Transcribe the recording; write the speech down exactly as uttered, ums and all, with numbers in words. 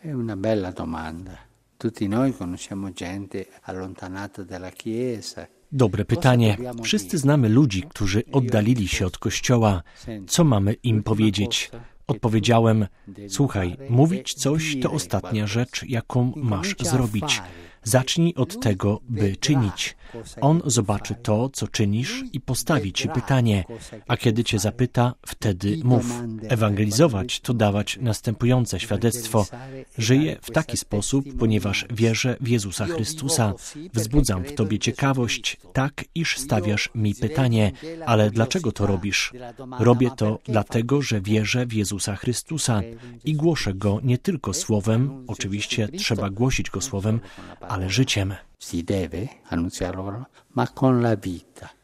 È una bella domanda. Tutti noi conosciamo gente allontanata dalla Chiesa. Dobre pytanie. Wszyscy znamy ludzi, którzy oddalili się od Kościoła. Co mamy im powiedzieć? Odpowiedziałem, słuchaj, mówić coś to ostatnia rzecz, jaką masz zrobić. Zacznij od tego, by czynić. On zobaczy to, co czynisz i postawi ci pytanie, a kiedy cię zapyta, wtedy mów. Ewangelizować to dawać następujące świadectwo. Żyję w taki sposób, ponieważ wierzę w Jezusa Chrystusa. Wzbudzam w tobie ciekawość, tak iż stawiasz mi pytanie, ale dlaczego to robisz? Robię to dlatego, że wierzę w Jezusa Chrystusa i głoszę Go nie tylko słowem, oczywiście trzeba głosić Go słowem, ale życiem. Si deve annunziarlo, ma con la vita.